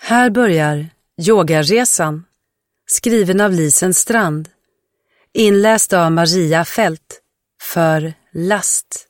Här börjar Yogaresan, skriven av Lisen Strand, inläst av Maria Fält för Last.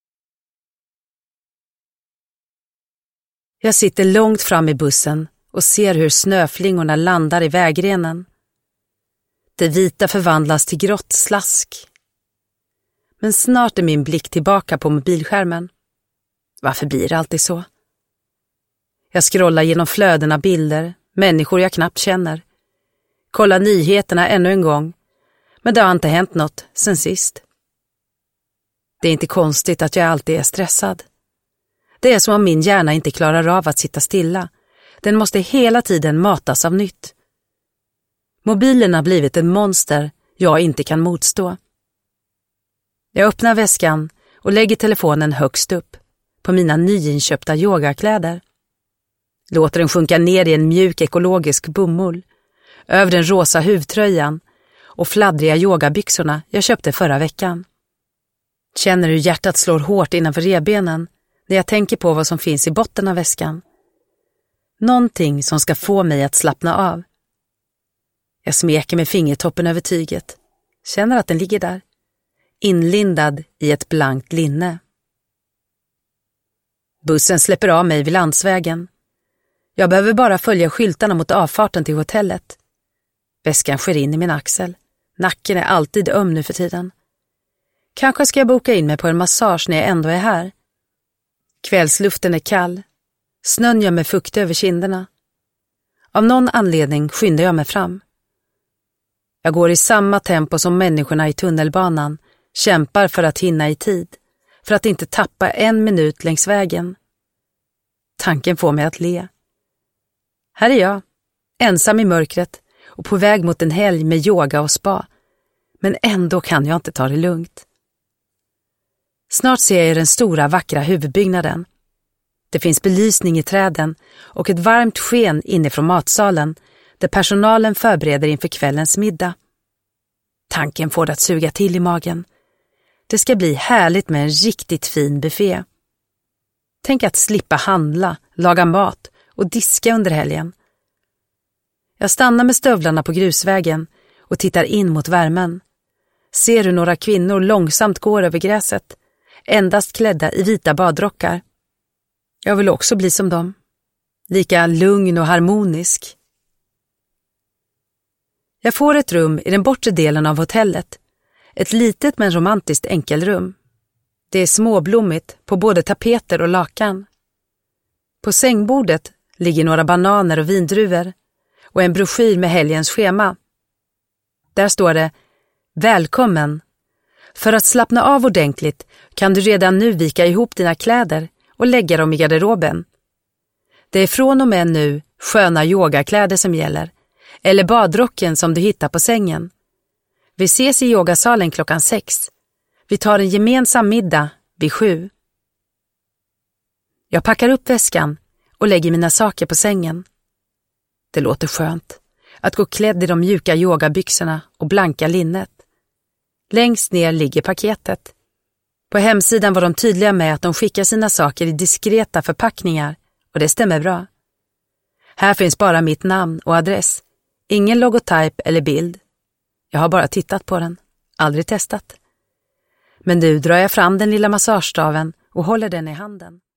Jag sitter långt fram i bussen och ser hur snöflingorna landar i vägrenen. Det vita förvandlas till grått slask. Men snart är min blick tillbaka på mobilskärmen. Varför blir det alltid så? Jag scrollar genom flöden av bilder, människor jag knappt känner. Kollar nyheterna ännu en gång, men det har inte hänt något sen sist. Det är inte konstigt att jag alltid är stressad. Det är som om min hjärna inte klarar av att sitta stilla. Den måste hela tiden matas av nytt. Mobilen har blivit ett monster jag inte kan motstå. Jag öppnar väskan och lägger telefonen högst upp på mina nyinköpta yogakläder. Låter den sjunka ner i en mjuk ekologisk bomull över den rosa huvtröjan och fladdriga yogabyxorna jag köpte förra veckan. Känner hur hjärtat slår hårt innanför revbenen när jag tänker på vad som finns i botten av väskan. Någonting som ska få mig att slappna av. Jag smeker med fingertoppen över tyget. Känner att den ligger där, inlindad i ett blankt linne. Bussen släpper av mig vid landsvägen. Jag behöver bara följa skyltarna mot avfarten till hotellet. Väskan sker in i min axel. Nacken är alltid öm nu för tiden. Kanske ska jag boka in mig på en massage när jag ändå är här. Kvällsluften är kall. Snön gör mig fukt över kinderna. Av någon anledning skyndar jag mig fram. Jag går i samma tempo som människorna i tunnelbanan, kämpar för att hinna i tid, för att inte tappa en minut längs vägen. Tanken får mig att le. Här är jag, ensam i mörkret och på väg mot en helg med yoga och spa, men ändå kan jag inte ta det lugnt. Snart ser jag den stora vackra huvudbyggnaden. Det finns belysning i träden och ett varmt sken inifrån matsalen där personalen förbereder inför kvällens middag. Tanken får det att suga till i magen. Det ska bli härligt med en riktigt fin buffé. Tänk att slippa handla, laga mat och diska under helgen. Jag stannar med stövlarna på grusvägen och tittar in mot värmen. Ser hur några kvinnor långsamt går över gräset, endast klädda i vita badrockar. Jag vill också bli som dem. Lika lugn och harmonisk. Jag får ett rum i den bortre delen av hotellet. Ett litet men romantiskt enkelrum. Det är småblommigt på både tapeter och lakan. På sängbordet ligger några bananer och vindruvor och en broschyr med helgens schema. Där står det: Välkommen! För att slappna av ordentligt kan du redan nu vika ihop dina kläder och lägga dem i garderoben. Det är från och med nu sköna yogakläder som gäller, eller badrocken som du hittar på sängen. Vi ses i yogasalen 6:00. Vi tar en gemensam middag vid 7. Jag packar upp väskan och lägger mina saker på sängen. Det låter skönt att gå klädd i de mjuka yogabyxorna och blanka linnet. Längst ner ligger paketet. På hemsidan var de tydliga med att de skickar sina saker i diskreta förpackningar, och det stämmer bra. Här finns bara mitt namn och adress. Ingen logotyp eller bild. Jag har bara tittat på den, aldrig testat. Men nu drar jag fram den lilla massagestaven och håller den i handen.